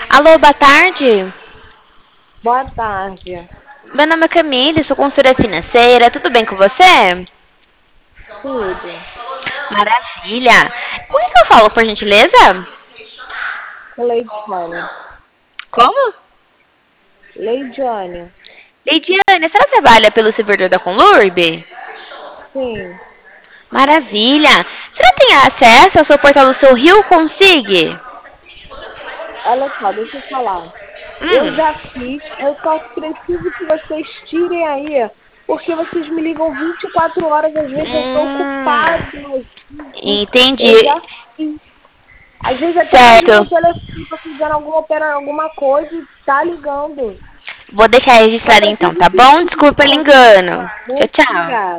Alô, boa tarde. Boa tarde. Meu nome é Camille, sou consultora financeira. Tudo bem com você? Tudo. Maravilha. Com quem que eu falo, por gentileza? Leidiane. Como? Leidiane. Leidiane, a senhora trabalha pelo servidor da Conlurb? Sim. Maravilha. A senhora tem acesso ao seu portal do seu Rio Consig? Olha só, deixa eu falar. Eu Hum, já fiz, eu só preciso que vocês tirem aí, porque vocês me ligam 24 horas, às vezes eu estou ocupada. entendi. Eu já fiz. Às vezes até mesmo no Certo. telefone, tô fazendo alguma coisa e tá ligando. Vou deixar Só registrado então, preciso tá que bom? tire, Desculpa o por favor. engano. Tchau, Muito tchau. obrigada.